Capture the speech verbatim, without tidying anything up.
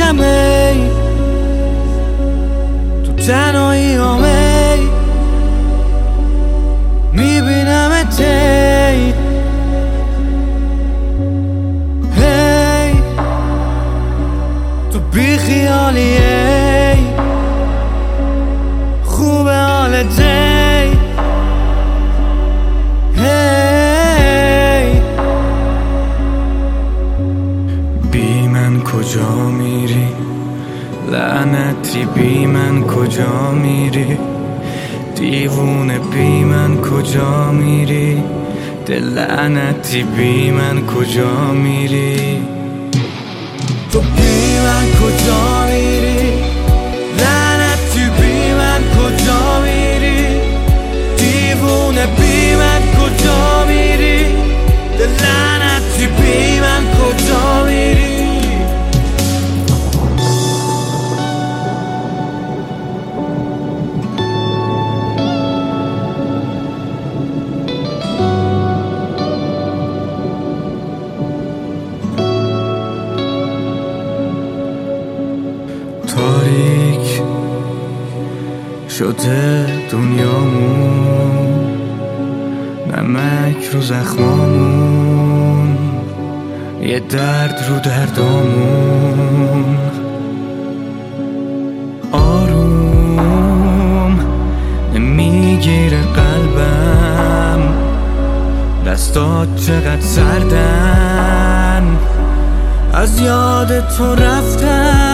میبینم ای تو تنهایی همی میبینم تی هی تو بی خیالی ای خوب حالت ای هی بی من کجا میری لعنتی بی من کجا میری دیوونه بی من کجا میری دل لعنتی بی من کجا میری تو بی من کجا میری لعنتی بی من کجا میری دیوونه بی من کجا میری دل لعنتی بی من کجا میری تاریک شده دنیامون نمک رو زخمامون یه درد رو دردامون آروم نمیگیره قلبم دستات چقدر سردن از یاد تو رفتن